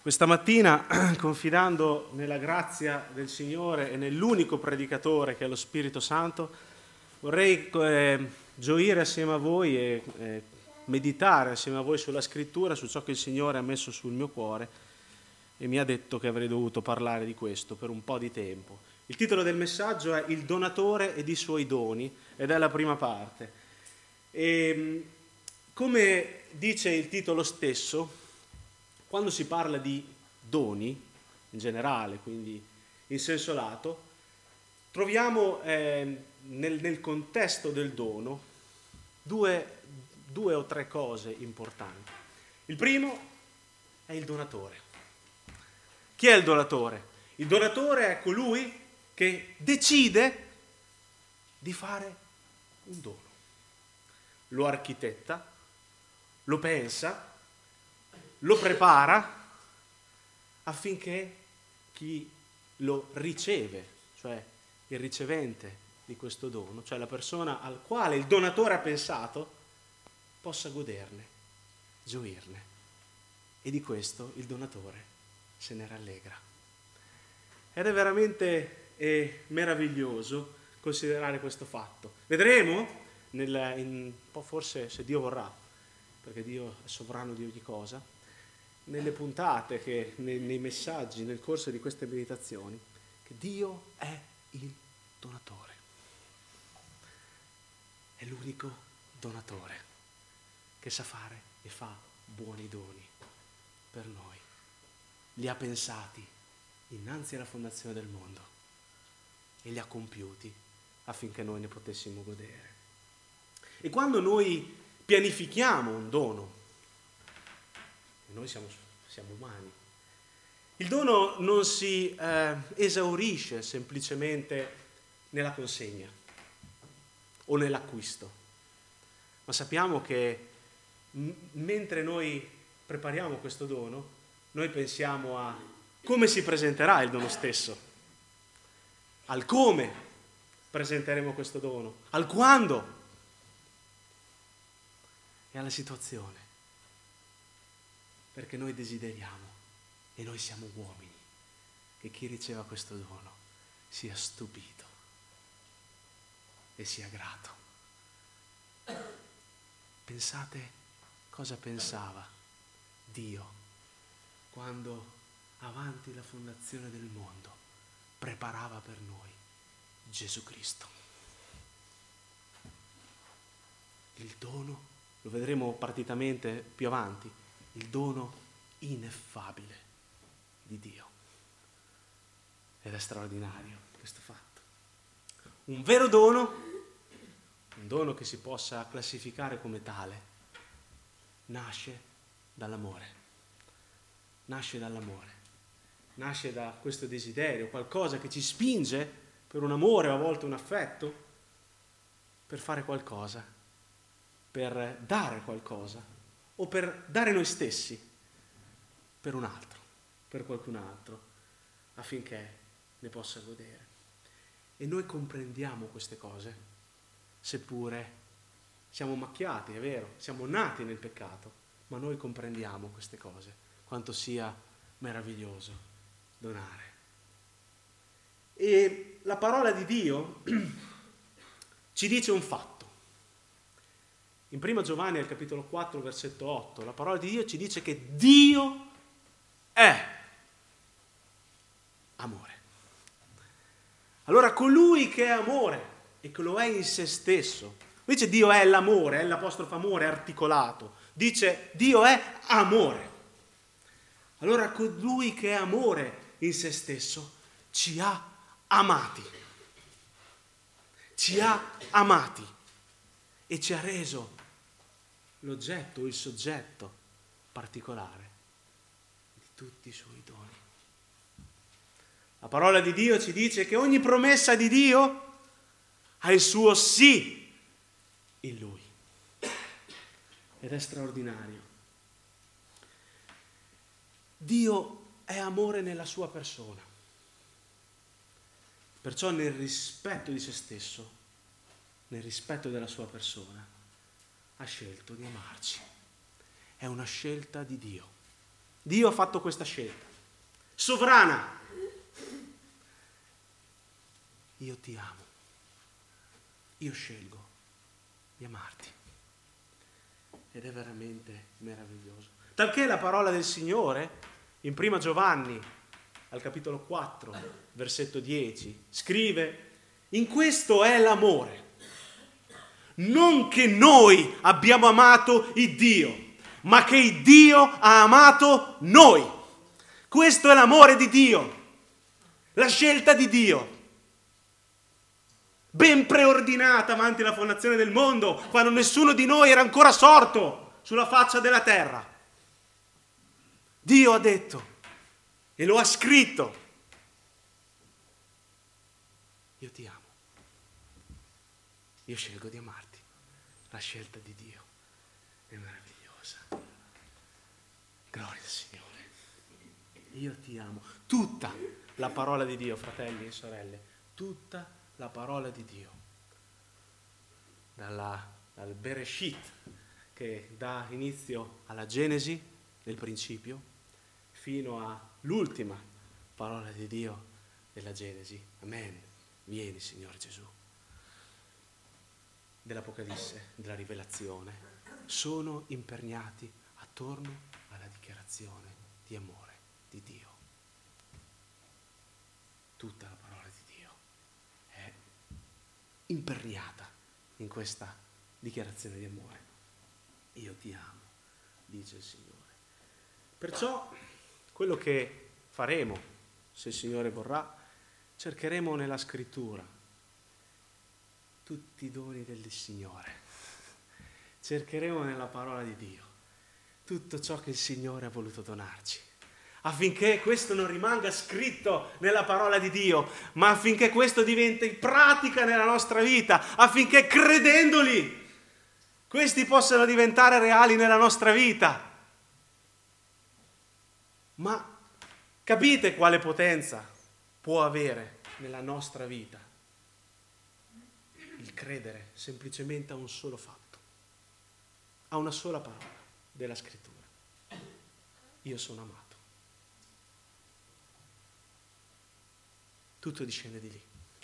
Questa mattina, confidando nella grazia del Signore e nell'unico predicatore che è lo Spirito Santo, vorrei gioire assieme a voi e meditare assieme a voi sulla Scrittura, su ciò che il Signore ha messo sul mio cuore e mi ha detto che avrei dovuto parlare di questo per un po' di tempo. Il titolo del messaggio è Il donatore ed i suoi doni ed è la prima parte. E, come dice il titolo stesso, quando si parla di doni, in generale, quindi in senso lato, troviamo nel contesto del dono due o tre cose importanti. Il primo è il donatore. Chi è il donatore? Il donatore è colui che decide di fare un dono. Lo architetta, lo pensa, lo prepara affinché chi lo riceve, cioè il ricevente di questo dono, cioè la persona al quale il donatore ha pensato, possa goderne, gioirne. E di questo il donatore se ne rallegra. Ed è veramente meraviglioso considerare questo fatto. Vedremo, forse se Dio vorrà, perché Dio è sovrano di ogni cosa, nelle puntate, nei messaggi, nel corso di queste meditazioni, che Dio è il donatore. È l'unico donatore che sa fare e fa buoni doni per noi. Li ha pensati innanzi alla fondazione del mondo e li ha compiuti affinché noi ne potessimo godere. E quando noi pianifichiamo un dono, noi siamo umani, il dono non si esaurisce semplicemente nella consegna o nell'acquisto, ma sappiamo che mentre noi prepariamo questo dono, noi pensiamo a come si presenterà il dono stesso, al come presenteremo questo dono, al quando e alla situazione. Perché noi desideriamo, e noi siamo uomini, che chi riceva questo dono sia stupito e sia grato. Pensate cosa pensava Dio quando, avanti la fondazione del mondo, preparava per noi Gesù Cristo. Il dono, lo vedremo partitamente più avanti, il dono ineffabile di Dio. Ed è straordinario questo fatto. Un vero dono, un dono che si possa classificare come tale, nasce dall'amore. Nasce dall'amore. Nasce da questo desiderio, qualcosa che ci spinge per un amore o a volte un affetto, per fare qualcosa, per dare qualcosa, o per dare noi stessi per un altro, per qualcun altro, affinché ne possa godere. E noi comprendiamo queste cose, seppure siamo macchiati, è vero, siamo nati nel peccato, ma noi comprendiamo queste cose, quanto sia meraviglioso donare. E la parola di Dio ci dice un fatto. In 1 Giovanni al capitolo 4 versetto 8 la parola di Dio ci dice che Dio è amore. Allora colui che è amore e che lo è in se stesso, invece Dio è l'amore, è l'apostrofo amore articolato, dice Dio è amore. Allora colui che è amore in se stesso ci ha amati e ci ha reso l'oggetto o il soggetto particolare di tutti i suoi doni. La parola di Dio ci dice che ogni promessa di Dio ha il suo sì in Lui. Ed è straordinario. Dio è amore nella sua persona. Perciò nel rispetto di se stesso, nel rispetto della sua persona, ha scelto di amarci. È una scelta di Dio. Dio ha fatto questa scelta sovrana. Io ti amo, io scelgo di amarti. Ed è veramente meraviglioso. Talché la parola del Signore, in 1 Giovanni, al capitolo 4, versetto 10, scrive: in questo è l'amore, non che noi abbiamo amato il Dio, ma che il Dio ha amato noi. Questo è l'amore di Dio, la scelta di Dio, ben preordinata avanti la fondazione del mondo, quando nessuno di noi era ancora sorto sulla faccia della terra. Dio ha detto e lo ha scritto: io ti amo, io scelgo di amarti. La scelta di Dio è meravigliosa. Gloria al Signore. Io ti amo. Tutta la parola di Dio, fratelli e sorelle, tutta la parola di Dio, dal Bereshit, che dà inizio alla Genesi, nel principio, fino all'ultima parola di Dio della Genesi. Amen. Vieni, Signore Gesù. Dell'Apocalisse, della Rivelazione, sono imperniati attorno alla dichiarazione di amore di Dio. Tutta la parola di Dio è imperniata in questa dichiarazione di amore. Io ti amo, dice il Signore. Perciò quello che faremo, se il Signore vorrà, cercheremo nella Scrittura tutti i doni del Signore. Cercheremo nella parola di Dio tutto ciò che il Signore ha voluto donarci, affinché questo non rimanga scritto nella parola di Dio, ma affinché questo diventi pratica nella nostra vita, affinché credendoli questi possano diventare reali nella nostra vita. Ma capite quale potenza può avere nella nostra vita il credere semplicemente a un solo fatto, a una sola parola della Scrittura: io sono amato. Tutto discende di lì.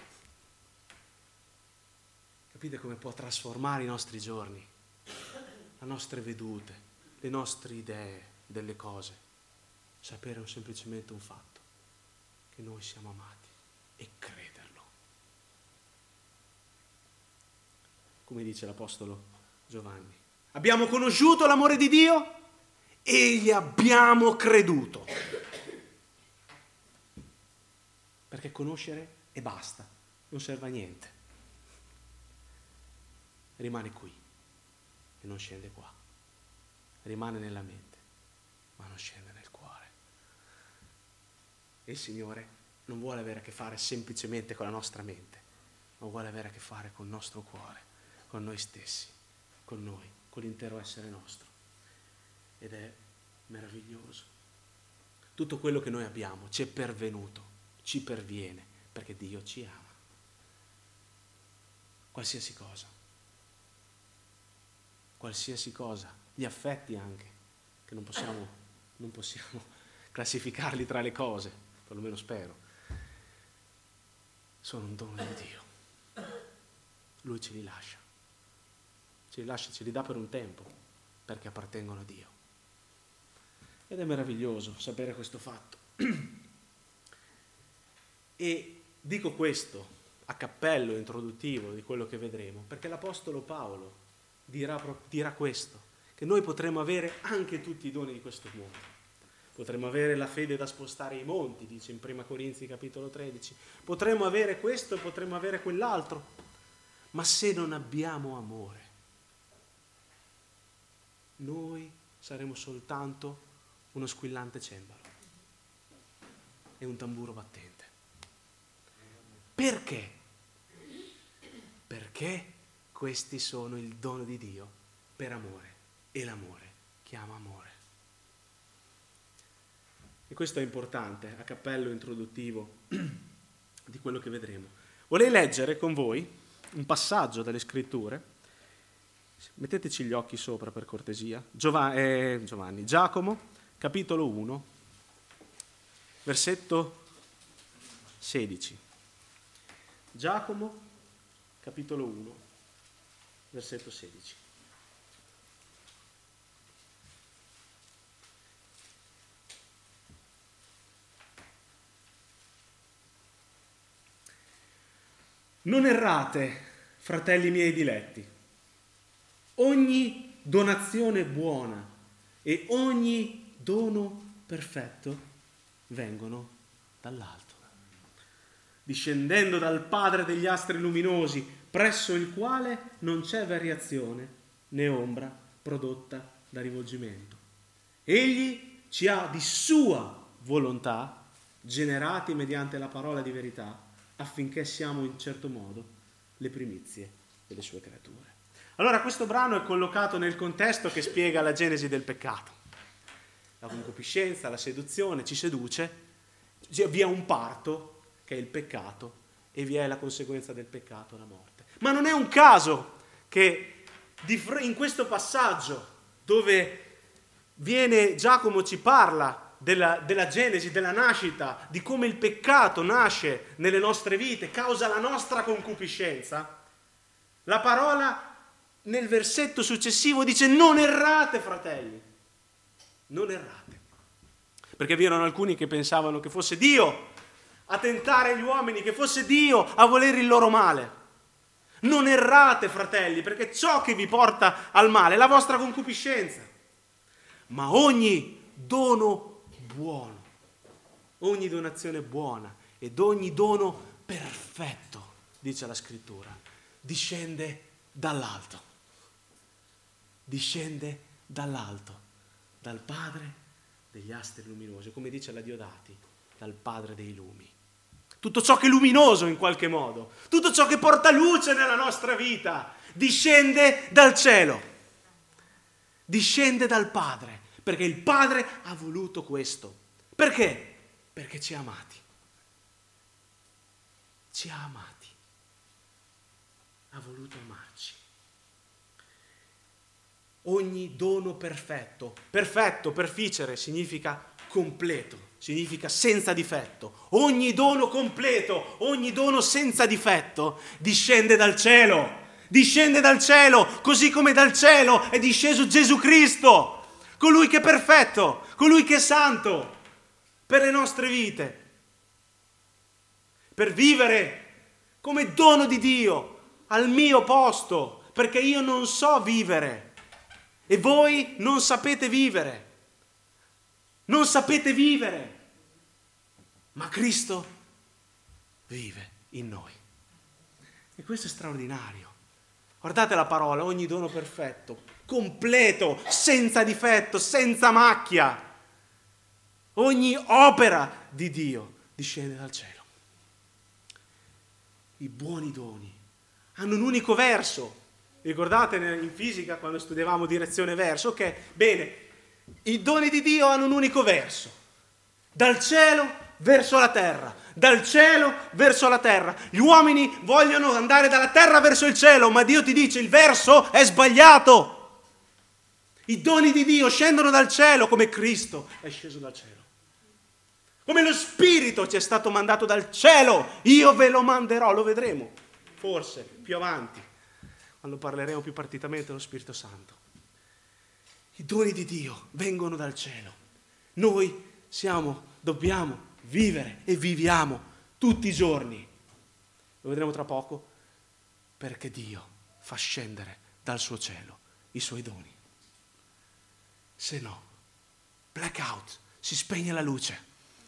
Capite come può trasformare i nostri giorni, le nostre vedute, le nostre idee delle cose, sapere semplicemente un fatto: che noi siamo amati, e crederlo. Come dice l'Apostolo Giovanni: abbiamo conosciuto l'amore di Dio e gli abbiamo creduto. Perché conoscere e basta, non serve a niente. Rimane qui e non scende qua. Rimane nella mente, ma non scende nel cuore. E il Signore non vuole avere a che fare semplicemente con la nostra mente, ma vuole avere a che fare con il nostro cuore, con noi stessi, con noi, con l'intero essere nostro. Ed è meraviglioso. Tutto quello che noi abbiamo ci è pervenuto, ci perviene, perché Dio ci ama. Qualsiasi cosa, gli affetti anche, che non possiamo classificarli tra le cose, perlomeno spero, sono un dono di Dio. Lui ce li lascia, ce li dà per un tempo, perché appartengono a Dio. Ed è meraviglioso sapere questo fatto. E dico questo a cappello introduttivo di quello che vedremo, perché l'Apostolo Paolo dirà questo, che noi potremo avere anche tutti i doni di questo mondo. Potremmo avere la fede da spostare i monti, dice in 1 Corinzi capitolo 13. Potremmo avere questo e potremmo avere quell'altro. Ma se non abbiamo amore, noi saremo soltanto uno squillante cembalo e un tamburo battente. Perché? Perché questi sono il dono di Dio per amore, e l'amore chiama amore. E questo è importante, a cappello introduttivo di quello che vedremo. Vorrei leggere con voi un passaggio dalle Scritture. Metteteci gli occhi sopra per cortesia. Giacomo, capitolo 1, versetto 16. Giacomo, capitolo 1, versetto 16. Non errate, fratelli miei diletti. Ogni donazione buona e ogni dono perfetto vengono dall'alto, discendendo dal Padre degli astri luminosi, presso il quale non c'è variazione né ombra prodotta da rivolgimento. Egli ci ha di sua volontà generati mediante la parola di verità, affinché siamo in certo modo le primizie delle sue creature. Allora questo brano è collocato nel contesto che spiega la genesi del peccato. La concupiscenza, la seduzione ci seduce, vi è un parto che è il peccato e vi è la conseguenza del peccato, la morte. Ma non è un caso che in questo passaggio dove Giacomo ci parla della genesi, della nascita, di come il peccato nasce nelle nostre vite, causa la nostra concupiscenza, la parola nel versetto successivo dice: non errate, fratelli, non errate. Perché vi erano alcuni che pensavano che fosse Dio a tentare gli uomini, che fosse Dio a volere il loro male. Non errate, fratelli, perché ciò che vi porta al male è la vostra concupiscenza. Ma ogni dono buono, ogni donazione buona ed ogni dono perfetto, dice la scrittura, discende dall'alto. Discende dall'alto, dal Padre degli astri luminosi, come dice la Diodati, dal Padre dei lumi. Tutto ciò che è luminoso in qualche modo, tutto ciò che porta luce nella nostra vita, discende dal cielo, discende dal Padre. Perché il Padre ha voluto questo. Perché? Perché ci ha amati. Ci ha amati. Ha voluto amarci. Ogni dono perfetto. Perfetto, perficere, significa completo. Significa senza difetto. Ogni dono completo, ogni dono senza difetto discende dal cielo. Discende dal cielo, così come dal cielo è disceso Gesù Cristo. Colui che è perfetto, colui che è santo per le nostre vite, per vivere come dono di Dio al mio posto, perché io non so vivere e voi non sapete vivere, ma Cristo vive in noi. E questo è straordinario. Guardate la parola, ogni dono perfetto, completo, senza difetto, senza macchia. Ogni opera di Dio discende dal cielo. I buoni doni hanno un unico verso. Ricordate in fisica quando studiavamo direzione verso? Ok, bene, i doni di Dio hanno un unico verso. Dal cielo verso la terra, dal cielo verso la terra. Gli uomini vogliono andare dalla terra verso il cielo, ma Dio ti dice il verso è sbagliato. I doni di Dio scendono dal cielo come Cristo è sceso dal cielo. Come lo Spirito ci è stato mandato dal cielo, io ve lo manderò, lo vedremo, forse più avanti, quando parleremo più partitamente dello Spirito Santo. I doni di Dio vengono dal cielo. Noi dobbiamo vivere e viviamo tutti i giorni. Lo vedremo tra poco, perché Dio fa scendere dal suo cielo i suoi doni. Se no, blackout, si spegne la luce.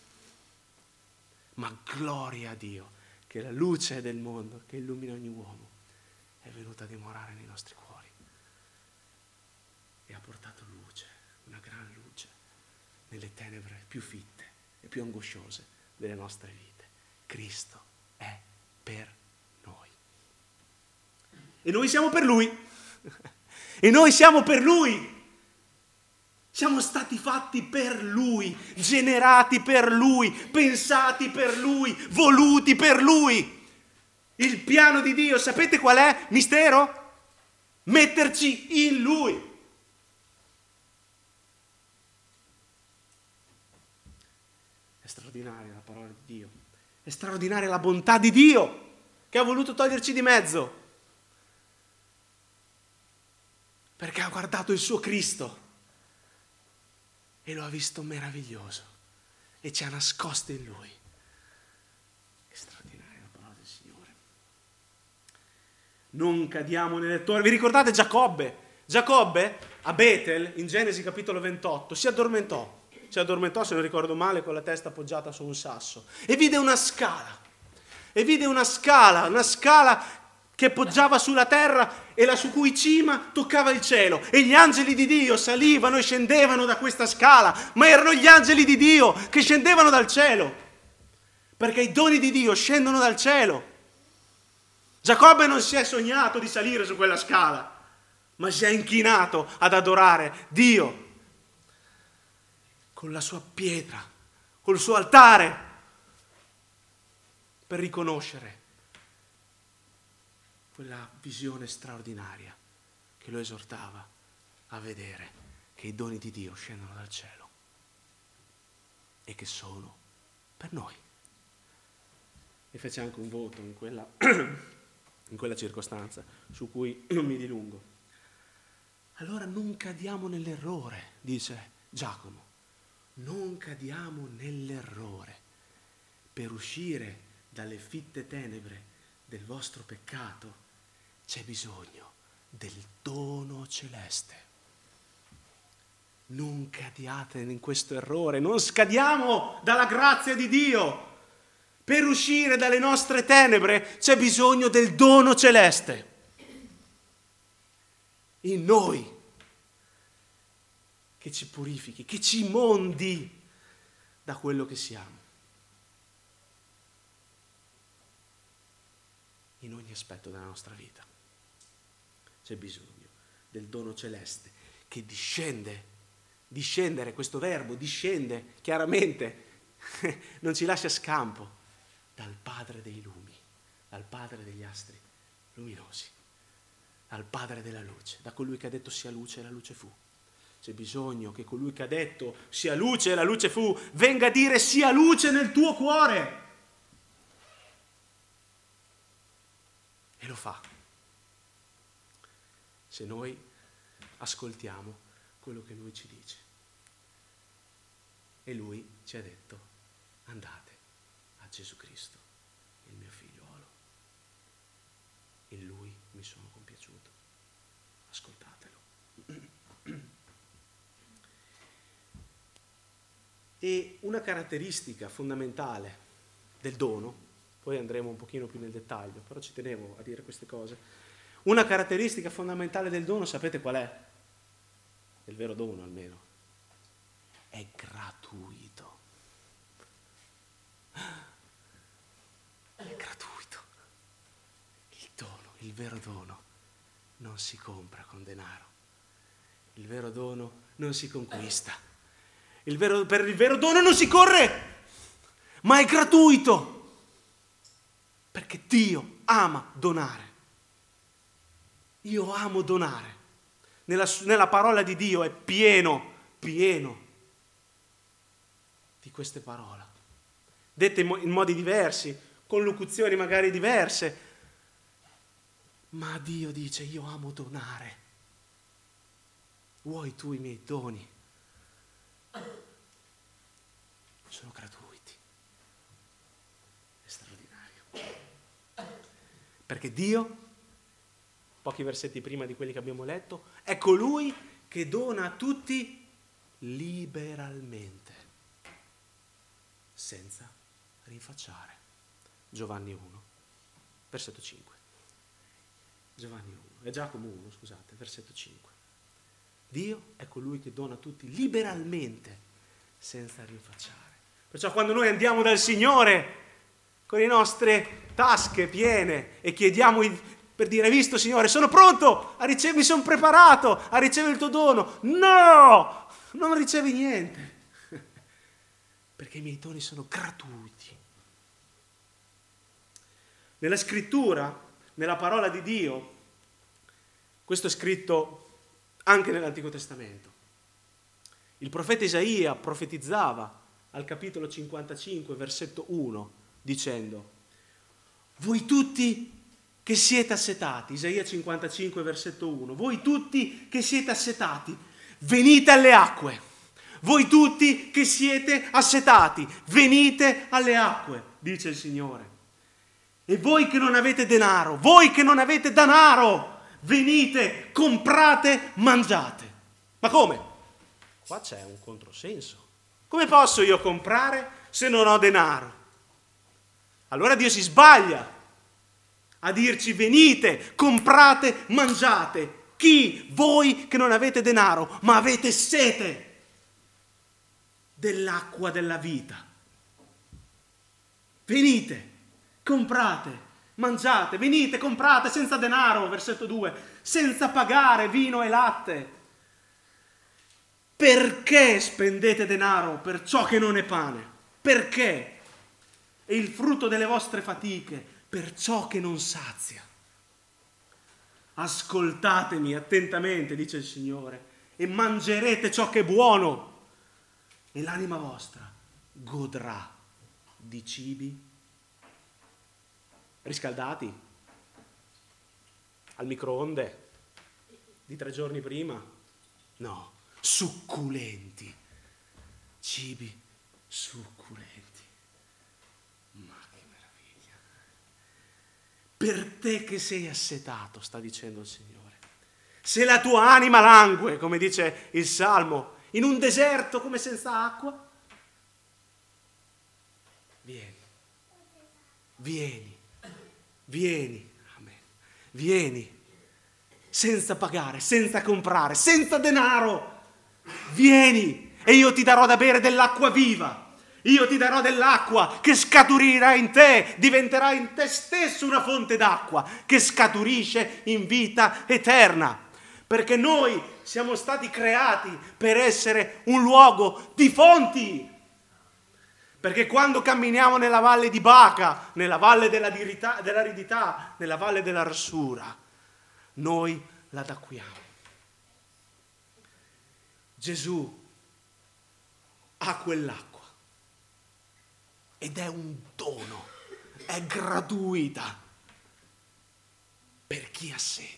Ma gloria a Dio che la luce del mondo che illumina ogni uomo è venuta a dimorare nei nostri cuori e ha portato luce, una gran luce, nelle tenebre più fitte e più angosciose delle nostre vite. Cristo è per noi. E noi siamo per Lui. E noi siamo per Lui. Siamo stati fatti per Lui, generati per Lui, pensati per Lui, voluti per Lui. Il piano di Dio, sapete qual è? Mistero? Metterci in Lui. È straordinaria la parola di Dio. È straordinaria la bontà di Dio che ha voluto toglierci di mezzo. Perché ha guardato il suo Cristo e lo ha visto meraviglioso e ci ha nascosto in Lui. È straordinaria la parola del Signore. Non cadiamo nell'errore. Vi ricordate Giacobbe? Giacobbe a Betel, in Genesi capitolo 28, si addormentò, se non ricordo male, con la testa appoggiata su un sasso, e vide una scala che poggiava sulla terra e la su cui cima toccava il cielo, e gli angeli di Dio salivano e scendevano da questa scala, ma erano gli angeli di Dio che scendevano dal cielo, perché i doni di Dio scendono dal cielo. Giacobbe non si è sognato di salire su quella scala, ma si è inchinato ad adorare Dio con la sua pietra, col suo altare, per riconoscere quella visione straordinaria che lo esortava a vedere che i doni di Dio scendono dal cielo e che sono per noi. E fece anche un voto in quella circostanza, su cui non mi dilungo. Allora non cadiamo nell'errore, dice Giacomo, non cadiamo nell'errore. Per uscire dalle fitte tenebre del vostro peccato c'è bisogno del dono celeste. Non cadiate in questo errore, non scadiamo dalla grazia di Dio. Per uscire dalle nostre tenebre c'è bisogno del dono celeste in noi, che ci purifichi, che ci mondi da quello che siamo, in ogni aspetto della nostra vita. C'è bisogno del dono celeste che discendere, questo verbo discende chiaramente, non ci lascia scampo, dal Padre dei lumi, dal Padre degli astri luminosi, dal Padre della luce, da colui che ha detto sia luce e la luce fu. C'è bisogno che colui che ha detto sia luce e la luce fu venga a dire sia luce nel tuo cuore. E lo fa se noi ascoltiamo quello che lui ci dice. E lui ci ha detto: andate a Gesù Cristo, il mio figliuolo. In lui mi sono compiaciuto. Ascoltatelo. E una caratteristica fondamentale del dono, poi andremo un pochino più nel dettaglio, però ci tenevo a dire queste cose. Una caratteristica fondamentale del dono, sapete qual è? Del vero dono almeno. È gratuito. È gratuito. Il dono, il vero dono, non si compra con denaro. Il vero dono non si conquista. Per il vero dono non si corre, ma è gratuito. Perché Dio ama donare. Io amo donare. Nella parola di Dio è pieno di queste parole, dette in modi diversi, con locuzioni magari diverse, ma Dio dice: io amo donare. Vuoi tu i miei doni? Sono gratuiti. È straordinario. Perché Dio, pochi versetti prima di quelli che abbiamo letto, è colui che dona a tutti liberalmente, senza rinfacciare. Giovanni 1, versetto 5. Giacomo 1, scusate, versetto 5. Dio è colui che dona a tutti liberalmente, senza rinfacciare. Perciò quando noi andiamo dal Signore con le nostre tasche piene e chiediamo per dire: visto Signore, sono pronto a ricevere, mi sono preparato a ricevere il tuo dono. No, non ricevi niente, perché i miei doni sono gratuiti. Nella scrittura, nella parola di Dio, questo è scritto anche nell'Antico Testamento. Il profeta Isaia profetizzava al capitolo 55, versetto 1, dicendo: voi tutti che siete assetati, Isaia 55, versetto 1, voi tutti che siete assetati, venite alle acque. Voi tutti che siete assetati, venite alle acque, dice il Signore. E voi che non avete denaro, venite, comprate, mangiate. Ma come? Qua c'è un controsenso. Come posso io comprare se non ho denaro? Allora Dio si sbaglia a dirci: venite, comprate, mangiate. Chi? Voi che non avete denaro, ma avete sete dell'acqua della vita. Venite, comprate, mangiate. Venite, comprate senza denaro, versetto 2, senza pagare vino e latte. Perché spendete denaro per ciò che non è pane? Perché? È il frutto delle vostre fatiche, per ciò che non sazia. Ascoltatemi attentamente, dice il Signore, e mangerete ciò che è buono, e l'anima vostra godrà di cibi riscaldati al microonde di 3 giorni prima. No, succulenti, cibi succulenti. Ma che meraviglia! Per te che sei assetato, sta dicendo il Signore, se la tua anima langue, come dice il Salmo, in un deserto come senza acqua, vieni, amen, vieni, senza pagare, senza comprare, senza denaro, vieni e io ti darò da bere dell'acqua viva, io ti darò dell'acqua che scaturirà in te, diventerà in te stesso una fonte d'acqua che scaturisce in vita eterna. Perché noi siamo stati creati per essere un luogo di fonti. Perché quando camminiamo nella valle di Baca, nella valle dell'aridità, nella valle della rassura, noi la acquiamo. Gesù ha quell'acqua ed è un dono, è gratuita per chi ha sete.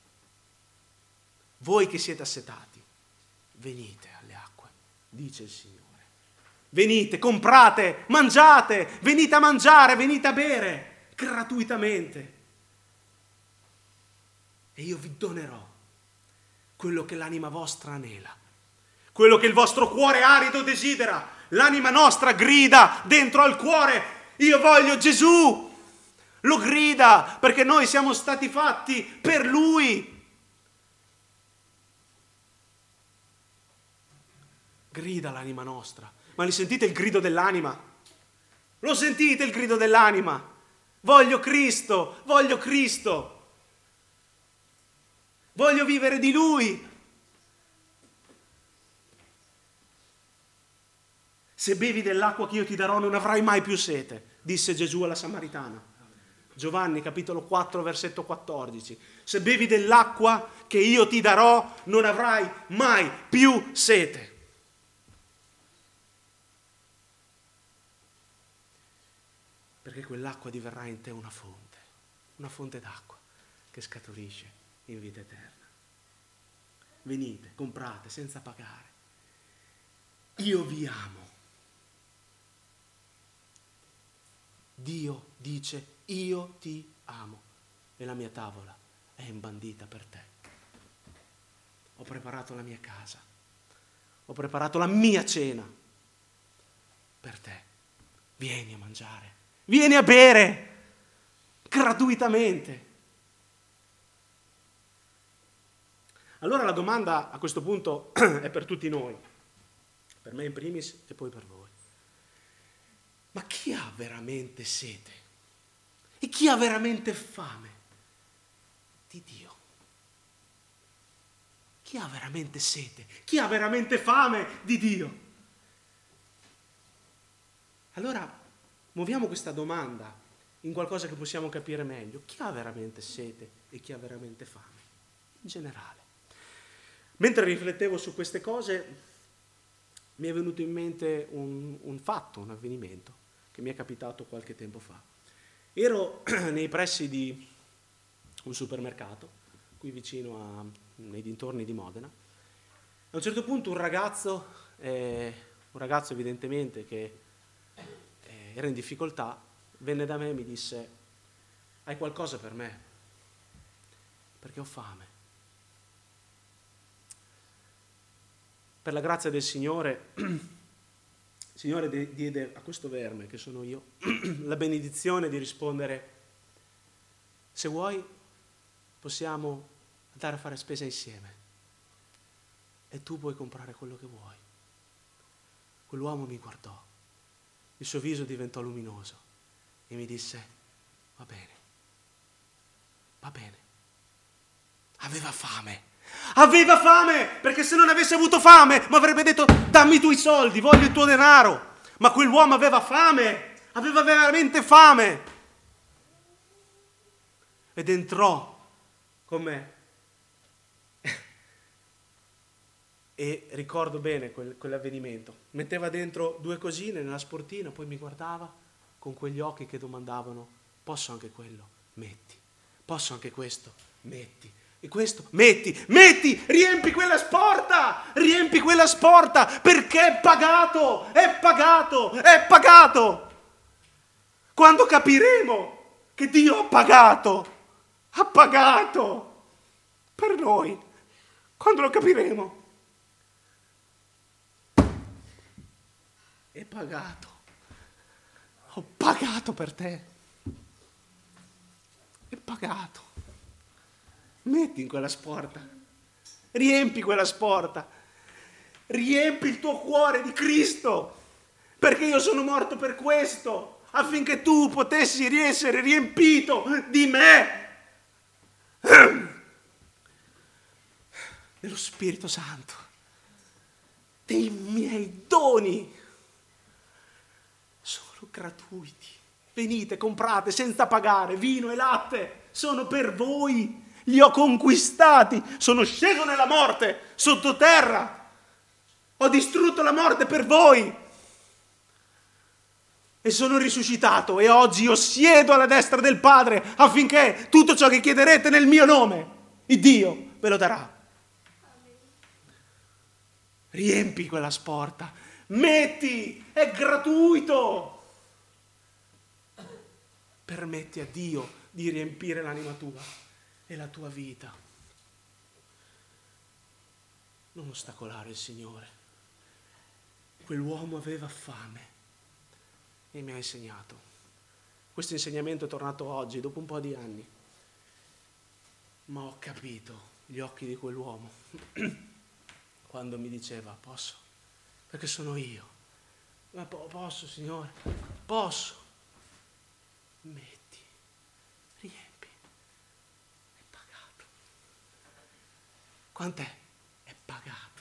Voi che siete assetati, venite alle acque, dice il Signore. Venite, comprate, mangiate, venite a mangiare, venite a bere gratuitamente. E io vi donerò quello che l'anima vostra anela, quello che il vostro cuore arido desidera. L'anima nostra grida dentro al cuore: io voglio Gesù. Lo grida perché noi siamo stati fatti per Lui. Grida l'anima nostra. Ma li sentite il grido dell'anima? Lo sentite il grido dell'anima? Voglio Cristo, voglio Cristo. Voglio vivere di Lui. Se bevi dell'acqua che io ti darò non avrai mai più sete, disse Gesù alla Samaritana. Giovanni capitolo 4 versetto 14. Se bevi dell'acqua che io ti darò non avrai mai più sete. Perché quell'acqua diverrà in te una fonte d'acqua che scaturisce in vita eterna. Venite, comprate senza pagare. Io vi amo. Dio dice: io ti amo e la mia tavola è imbandita per te. Ho preparato la mia casa, ho preparato la mia cena per te. Vieni a mangiare. Vieni a bere gratuitamente. Allora la domanda a questo punto è per tutti noi, per me in primis e poi per voi. Ma chi ha veramente sete? E chi ha veramente fame di Dio? Chi ha veramente sete? Chi ha veramente fame di Dio? Allora muoviamo questa domanda in qualcosa che possiamo capire meglio. Chi ha veramente sete e chi ha veramente fame? In generale. Mentre riflettevo su queste cose, mi è venuto in mente un fatto, un avvenimento che mi è capitato qualche tempo fa. Ero nei pressi di un supermercato, qui vicino nei dintorni di Modena. A un certo punto un ragazzo evidentemente che era in difficoltà, venne da me e mi disse: hai qualcosa per me? Perché ho fame. Per la grazia del Signore, il Signore diede a questo verme, che sono io, la benedizione di rispondere: se vuoi possiamo andare a fare spesa insieme e tu puoi comprare quello che vuoi. Quell'uomo mi guardò, il suo viso diventò luminoso e mi disse: va bene. Aveva fame, perché se non avesse avuto fame mi avrebbe detto: dammi i tuoi soldi, voglio il tuo denaro. Ma quell'uomo aveva fame, aveva veramente fame. Ed entrò con me. E ricordo bene quell'avvenimento. Metteva dentro 2 cosine nella sportina, poi mi guardava con quegli occhi che domandavano: posso anche quello? Metti. Posso anche questo? Metti. E questo? Metti, riempi quella sporta, perché è pagato. Quando capiremo che Dio ha pagato per noi, quando lo capiremo, è pagato. Ho pagato per te. È pagato. Metti in quella sporta. Riempi quella sporta. Riempi il tuo cuore di Cristo. Perché io sono morto per questo. Affinché tu potessi essere riempito di me. Dello Spirito Santo. Dei miei doni. Sono gratuiti. Venite, comprate senza pagare vino e latte, sono per voi, li ho conquistati, sono sceso nella morte, sottoterra, ho distrutto la morte per voi e sono risuscitato e oggi io siedo alla destra del Padre affinché tutto ciò che chiederete nel mio nome, il Dio ve lo darà. Riempi quella sporta, metti, è gratuito. Permetti a Dio di riempire l'anima tua e la tua vita. Non ostacolare il Signore. Quell'uomo aveva fame e mi ha insegnato. Questo insegnamento è tornato oggi, dopo un po' di anni. Ma ho capito gli occhi di quell'uomo quando mi diceva: posso? Perché sono io. Ma posso, Signore? Posso. Metti, riempi, è pagato. Quant'è? È pagato.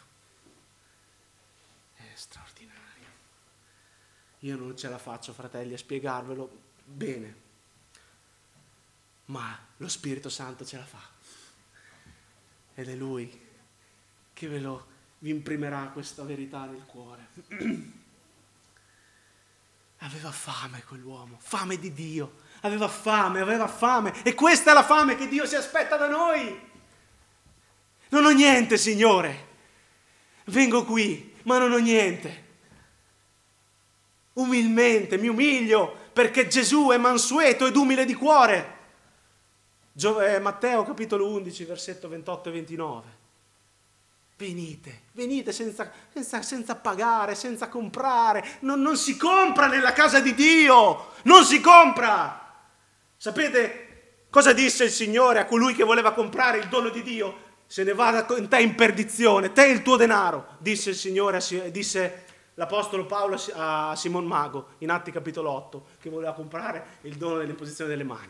È straordinario. Io non ce la faccio, fratelli, a spiegarvelo bene, ma lo Spirito Santo ce la fa. Ed è Lui che vi imprimerà questa verità nel cuore. Aveva fame quell'uomo, fame di Dio, aveva fame e questa è la fame che Dio si aspetta da noi. Non ho niente, Signore, vengo qui, ma non ho niente. Umilmente mi umilio perché Gesù è mansueto ed umile di cuore. Matteo capitolo 11, versetto 28 e 29. Venite senza pagare, senza comprare. Non si compra nella casa di Dio, non si compra. Sapete cosa disse il Signore a colui che voleva comprare il dono di Dio? Se ne vada con te in perdizione, te e il tuo denaro, disse il Signore, disse l'Apostolo Paolo a Simon Mago in Atti capitolo 8, che voleva comprare il dono dell'imposizione delle mani.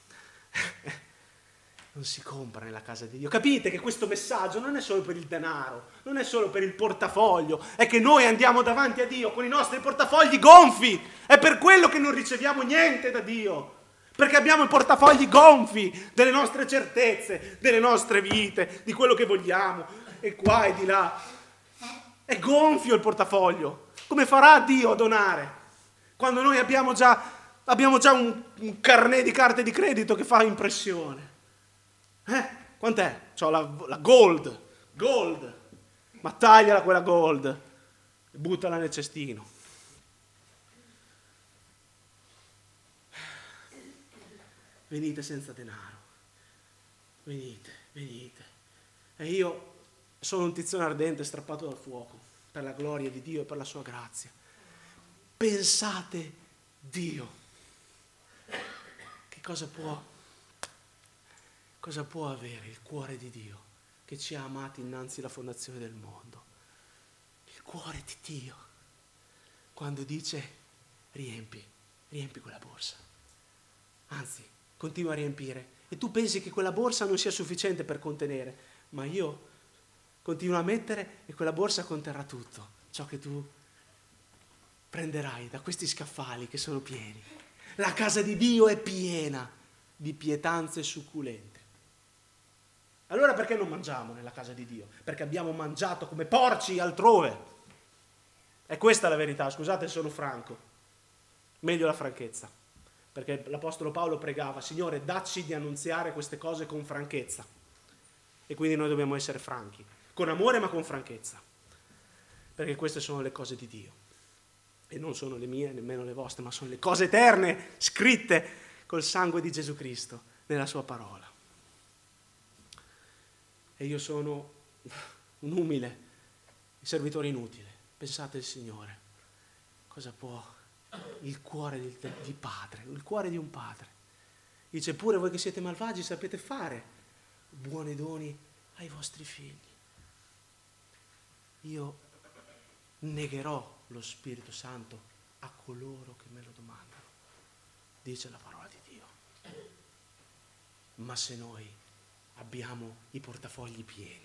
Non si compra nella casa di Dio. Capite che questo messaggio non è solo per il denaro, non è solo per il portafoglio, è che noi andiamo davanti a Dio con i nostri portafogli gonfi. È per quello che non riceviamo niente da Dio, perché abbiamo i portafogli gonfi delle nostre certezze, delle nostre vite, di quello che vogliamo, e qua e di là. È gonfio il portafoglio. Come farà Dio a donare? Quando noi abbiamo già un carnet di carte di credito che fa impressione. Quant'è? C'ho la gold. Ma tagliala quella gold e buttala nel cestino. Venite senza denaro. Venite. E io sono un tizzone ardente strappato dal fuoco per la gloria di Dio e per la sua grazia. Pensate Dio. Che cosa può avere il cuore di Dio che ci ha amati innanzi alla fondazione del mondo? Il cuore di Dio, quando dice riempi quella borsa, anzi continua a riempire, e tu pensi che quella borsa non sia sufficiente per contenere, ma io continuo a mettere e quella borsa conterrà tutto ciò che tu prenderai da questi scaffali che sono pieni. La casa di Dio è piena di pietanze succulente. Allora perché non mangiamo nella casa di Dio? Perché abbiamo mangiato come porci altrove. È questa la verità, scusate se sono franco. Meglio la franchezza. Perché l'Apostolo Paolo pregava: Signore, dacci di annunziare queste cose con franchezza. E quindi noi dobbiamo essere franchi. Con amore ma con franchezza. Perché queste sono le cose di Dio. E non sono le mie, nemmeno le vostre, ma sono le cose eterne, scritte col sangue di Gesù Cristo nella sua parola. E io sono un umile servitore inutile. Pensate al Signore, cosa può il cuore di padre, il cuore di un padre. Dice: pure voi che siete malvagi sapete fare buoni doni ai vostri figli. Io negherò lo Spirito Santo a coloro che me lo domandano, dice la parola di Dio. Ma se noi abbiamo i portafogli pieni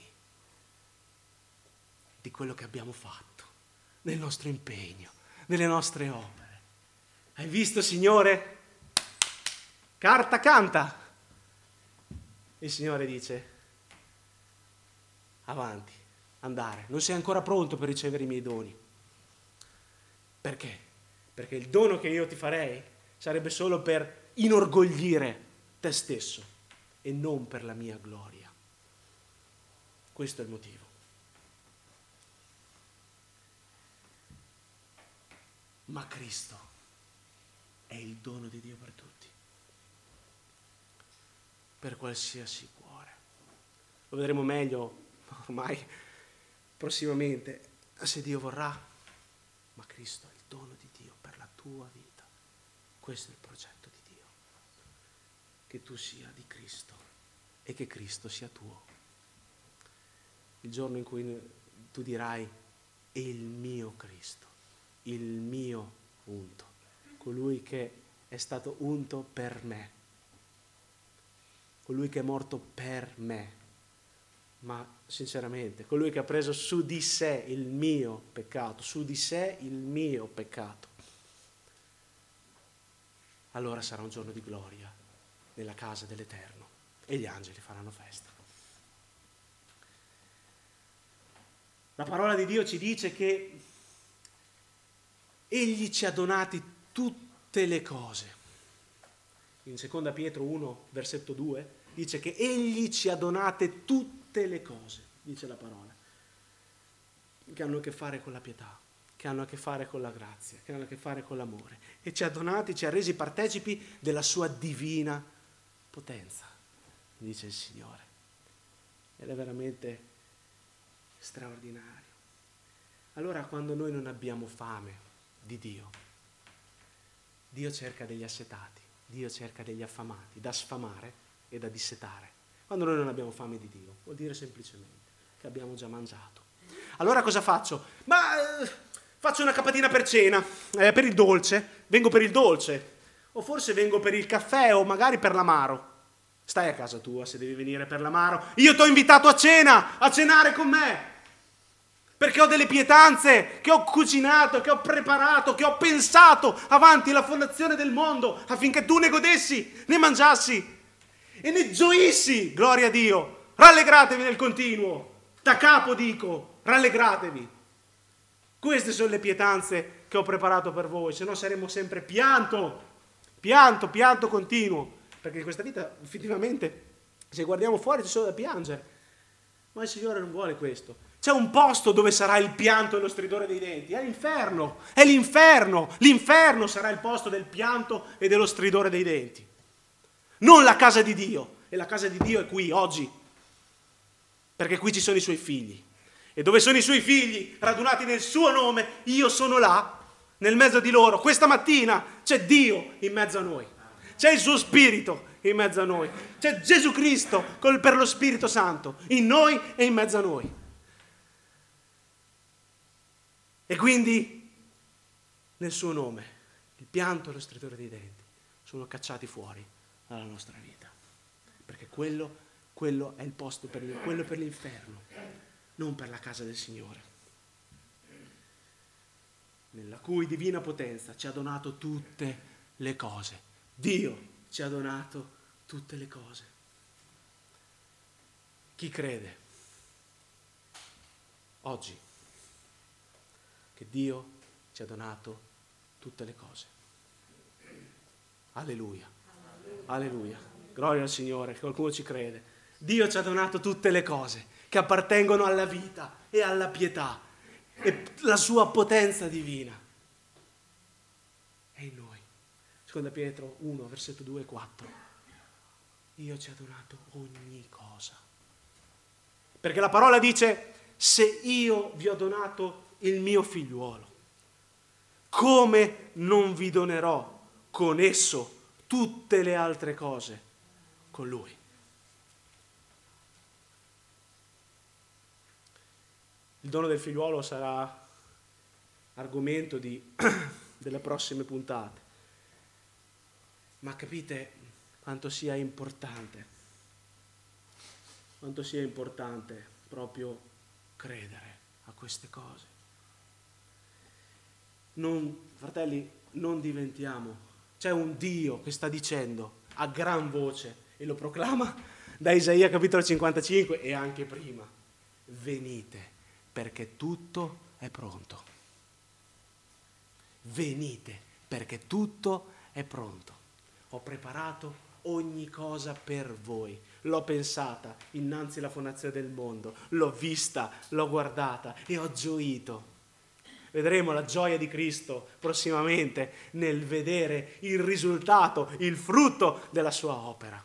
di quello che abbiamo fatto, nel nostro impegno, nelle nostre opere, hai visto, Signore? Carta canta. Il Signore dice: avanti, andare. Non sei ancora pronto per ricevere i miei doni. Perché? Perché il dono che io ti farei sarebbe solo per inorgoglire te stesso e non per la mia gloria. Questo è il motivo. Ma Cristo è il dono di Dio per tutti, per qualsiasi cuore. Lo vedremo meglio ormai prossimamente, se Dio vorrà. Ma Cristo è il dono di Dio per la tua vita. Questo è il progetto di Dio, che tu sia di Cristo e che Cristo sia tuo. Il giorno in cui tu dirai: è il mio Cristo, il mio unto, colui che è stato unto per me, colui che è morto per me, ma sinceramente colui che ha preso su di sé il mio peccato, allora sarà un giorno di gloria nella casa dell'Eterno e gli angeli faranno festa. La parola di Dio ci dice che Egli ci ha donati tutte le cose. In 2 Pietro 1, versetto 2, dice che Egli ci ha donate tutte le cose, dice la parola, che hanno a che fare con la pietà, che hanno a che fare con la grazia, che hanno a che fare con l'amore. E ci ha donati, ci ha resi partecipi della sua divina potenza, dice il Signore. Ed è veramente straordinario. Allora, quando noi non abbiamo fame di Dio, Dio cerca degli assetati, Dio cerca degli affamati, da sfamare e da dissetare. Quando noi non abbiamo fame di Dio, vuol dire semplicemente che abbiamo già mangiato. Allora cosa faccio? Faccio una capatina per cena, per il dolce, vengo per il dolce, o forse vengo per il caffè o magari per l'amaro. Stai a casa tua se devi venire per l'amaro. Io ti ho invitato a cena, a cenare con me, perché ho delle pietanze che ho cucinato, che ho preparato, che ho pensato avanti la fondazione del mondo, affinché tu ne godessi, ne mangiassi e ne gioissi, gloria a Dio. Rallegratevi nel continuo, da capo dico, rallegratevi. Queste sono le pietanze che ho preparato per voi, se no saremo sempre pianto continuo, perché in questa vita effettivamente, se guardiamo fuori, c'è solo da piangere. Ma il Signore non vuole questo. C'è un posto dove sarà il pianto e lo stridore dei denti, è l'inferno, l'inferno sarà il posto del pianto e dello stridore dei denti, non la casa di Dio, e la casa di Dio è qui, oggi, perché qui ci sono i Suoi figli, e dove sono i Suoi figli radunati nel Suo nome, io sono là, nel mezzo di loro. Questa mattina c'è Dio in mezzo a noi, c'è il Suo Spirito in mezzo a noi, c'è Gesù Cristo per lo Spirito Santo in noi e in mezzo a noi. E quindi nel Suo nome il pianto e lo stridore dei denti sono cacciati fuori dalla nostra vita, perché quello è il posto quello per l'inferno, non per la casa del Signore, nella cui divina potenza ci ha donato tutte le cose. Dio ci ha donato tutte le cose. Chi crede oggi che Dio ci ha donato tutte le cose? Alleluia, alleluia, gloria al Signore, che qualcuno ci crede. Dio ci ha donato tutte le cose che appartengono alla vita e alla pietà, e la sua potenza divina è in noi. Seconda Pietro 1, versetto 2 e 4. Dio ci ha donato ogni cosa. Perché la parola dice: se io vi ho donato il mio figliuolo, come non vi donerò con esso tutte le altre cose con lui? Il dono del figliuolo sarà argomento delle prossime puntate. Ma capite quanto sia importante proprio credere a queste cose. Fratelli, non diventiamo. C'è un Dio che sta dicendo a gran voce, e lo proclama da Isaia capitolo 55 e anche prima: venite, perché tutto è pronto. Venite, perché tutto è pronto. Ho preparato ogni cosa per voi. L'ho pensata innanzi alla fondazione del mondo. L'ho vista, l'ho guardata e ho gioito. Vedremo la gioia di Cristo prossimamente nel vedere il risultato, il frutto della sua opera.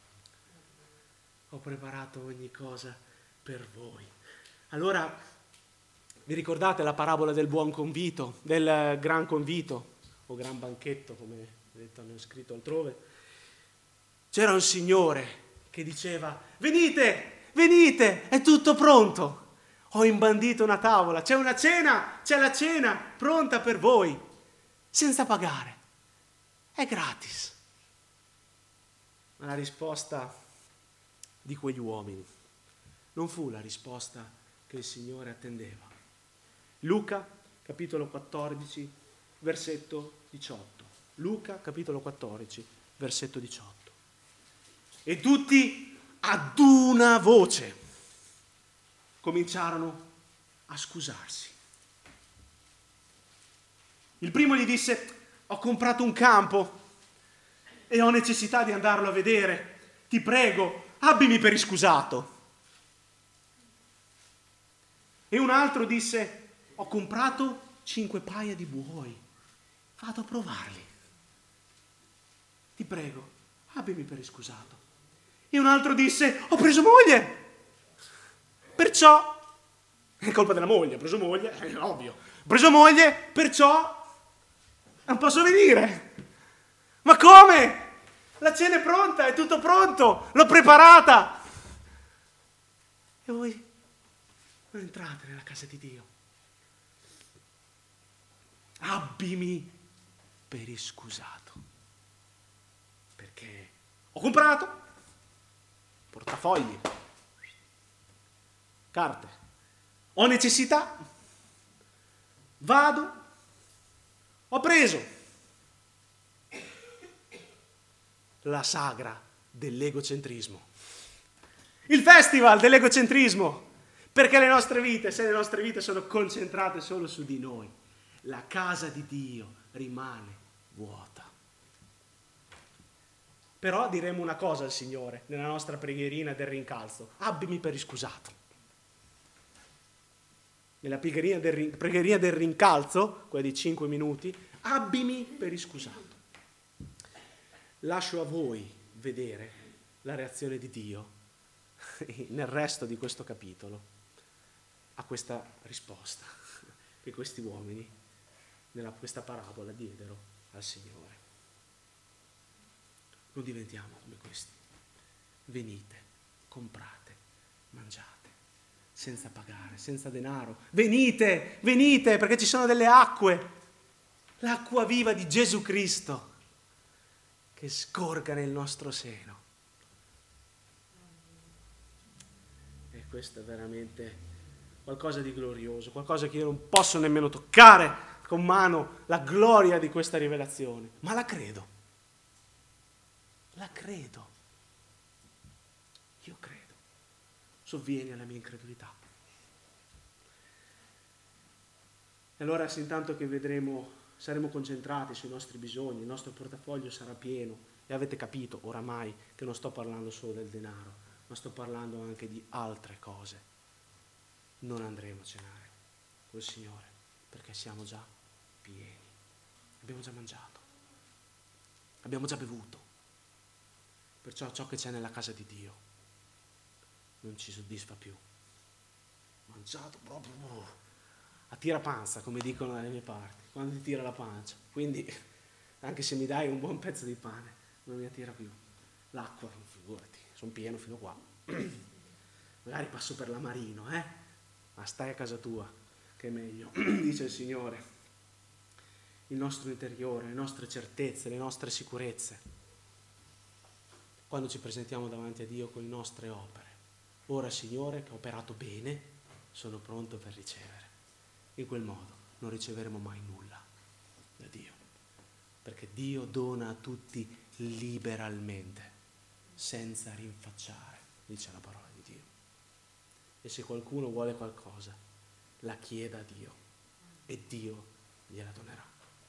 Ho preparato ogni cosa per voi. Allora, vi ricordate la parabola del buon convito, del gran convito, o gran banchetto, come detto hanno scritto altrove? C'era un signore che diceva: venite, venite, è tutto pronto. Ho imbandito una tavola, c'è una cena, c'è la cena pronta per voi, senza pagare, è gratis. Ma la risposta di quegli uomini non fu la risposta che il Signore attendeva. Luca, capitolo 14, versetto 18. Luca, capitolo 14, versetto 18. E tutti ad una voce cominciarono a scusarsi. Il primo gli disse: ho comprato un campo e ho necessità di andarlo a vedere. Ti prego, abbimi per iscusato. E un altro disse: ho comprato 5 paia di buoi, vado a provarli. Ti prego, abbimi per iscusato. E un altro disse: ho preso moglie, perciò, è colpa della moglie, ho preso moglie, è ovvio, ho preso moglie, perciò non posso venire. Ma come? La cena è pronta, è tutto pronto, l'ho preparata. E voi non entrate nella casa di Dio. Abbimi per iscusato. Perché ho comprato portafogli, carte, ho necessità, vado, ho preso. La sagra dell'egocentrismo, il festival dell'egocentrismo, Perché le nostre vite, se le nostre vite sono concentrate solo su di noi, la casa di Dio rimane vuota. Però diremo una cosa al Signore nella nostra preghierina del rincalzo: abbimi per iscusato. Nella pregherina del rincalzo, quella di 5 minuti, abbimi per iscusato. Lascio a voi vedere la reazione di Dio nel resto di questo capitolo a questa risposta che questi uomini nella questa parabola diedero al Signore. Non diventiamo come questi. Venite, comprate, mangiate, senza pagare, senza denaro. Venite, venite, perché ci sono delle acque, l'acqua viva di Gesù Cristo che scorga nel nostro seno. E questo è veramente qualcosa di glorioso, qualcosa che io non posso nemmeno toccare con mano, la gloria di questa rivelazione, ma la credo. La credo. Io credo. Sovvieni alla mia incredulità. E allora, sin tanto che vedremo, saremo concentrati sui nostri bisogni, il nostro portafoglio sarà pieno, e avete capito oramai che non sto parlando solo del denaro, ma sto parlando anche di altre cose. Non andremo a cenare col Signore perché siamo già pieni. Abbiamo già mangiato. Abbiamo già bevuto. Perciò ciò che c'è nella casa di Dio non ci soddisfa più. Mangiato proprio a tirapanza, come dicono dalle mie parti, quando ti tira la pancia. Quindi, anche se mi dai un buon pezzo di pane, non mi attira più. L'acqua, figurati, sono pieno fino qua. Magari passo per l'Amarino, ma stai a casa tua, che è meglio, dice il Signore. Il nostro interiore, le nostre certezze, le nostre sicurezze, quando ci presentiamo davanti a Dio con le nostre opere. Ora, Signore, che ho operato bene, sono pronto per ricevere. In quel modo non riceveremo mai nulla da Dio, perché Dio dona a tutti liberalmente, senza rinfacciare, dice la parola di Dio. E se qualcuno vuole qualcosa, la chieda a Dio e Dio gliela donerà.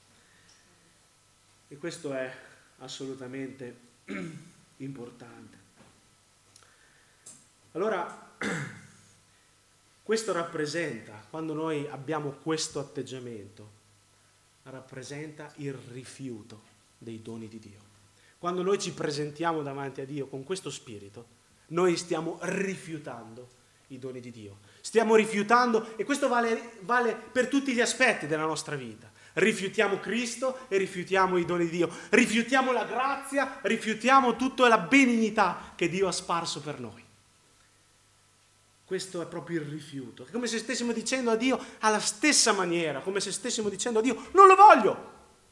E questo è assolutamente importante. Allora, questo rappresenta, quando noi abbiamo questo atteggiamento, rappresenta il rifiuto dei doni di Dio. Quando noi ci presentiamo davanti a Dio con questo spirito, noi stiamo rifiutando i doni di Dio. Stiamo rifiutando, e questo vale per tutti gli aspetti della nostra vita. Rifiutiamo Cristo e rifiutiamo i doni di Dio. Rifiutiamo la grazia, rifiutiamo tutta la benignità che Dio ha sparso per noi. Questo è proprio il rifiuto. È come se stessimo dicendo a Dio alla stessa maniera, come se stessimo dicendo a Dio: non lo voglio.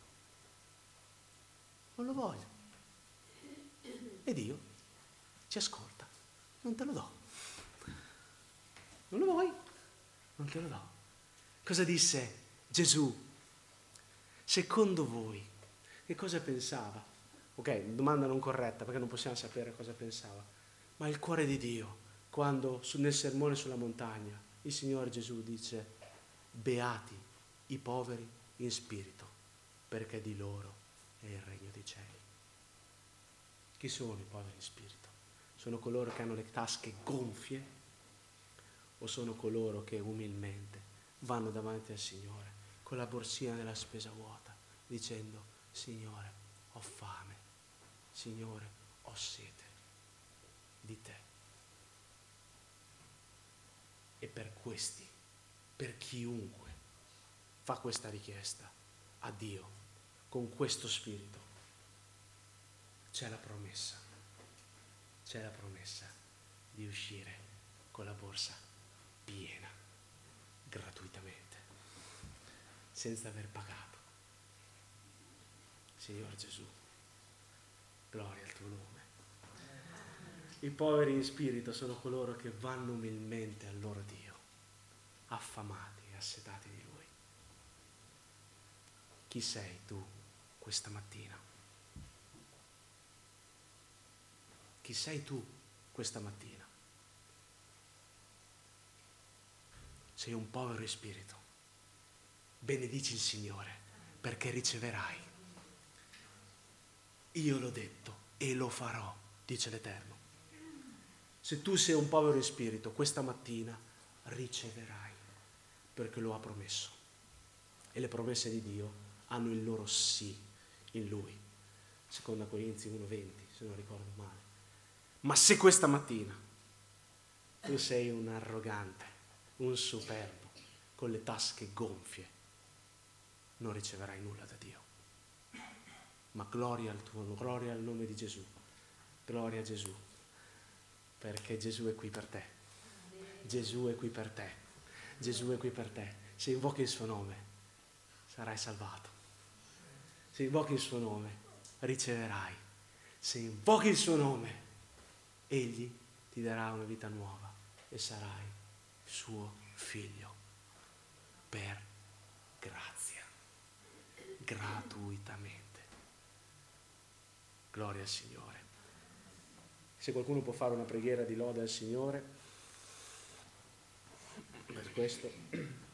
Non lo voglio. E Dio ci ascolta. Non te lo do. Non lo vuoi? Non te lo do. Cosa disse Gesù? Secondo voi, che cosa pensava? Ok, domanda non corretta perché non possiamo sapere cosa pensava. Ma il cuore di Dio, quando nel sermone sulla montagna il Signore Gesù dice: beati i poveri in spirito, perché di loro è il regno dei cieli. Chi sono i poveri in spirito? Sono coloro che hanno le tasche gonfie o sono coloro che umilmente vanno davanti al Signore con la borsina della spesa vuota, dicendo: Signore, ho fame, Signore, ho sete di te. E per questi, per chiunque fa questa richiesta a Dio con questo spirito, c'è la promessa di uscire con la borsa piena, gratuitamente, senza aver pagato. Signor Gesù, gloria al tuo nome. I poveri in spirito sono coloro che vanno umilmente al loro Dio, affamati e assetati di Lui. Chi sei tu questa mattina? Chi sei tu questa mattina? sei un povero in spirito, benedici il Signore, perché riceverai. Io l'ho detto e lo farò, dice l'Eterno. Se tu sei un povero in spirito, questa mattina riceverai, perché lo ha promesso. E le promesse di Dio hanno il loro sì in Lui. Seconda Corinzi 1,20, se non ricordo male. Ma se questa mattina tu sei un arrogante, un superbo, con le tasche gonfie, non riceverai nulla da Dio. Ma gloria al nome di Gesù, gloria a Gesù, perché Gesù è qui per te, Gesù è qui per te, Gesù è qui per te. Se invochi il suo nome, sarai salvato. Se invochi il suo nome, riceverai. Se invochi il suo nome, Egli ti darà una vita nuova e sarai suo figlio per grazia, gratuitamente. Gloria al Signore. Se qualcuno può fare una preghiera di lode al Signore per questo.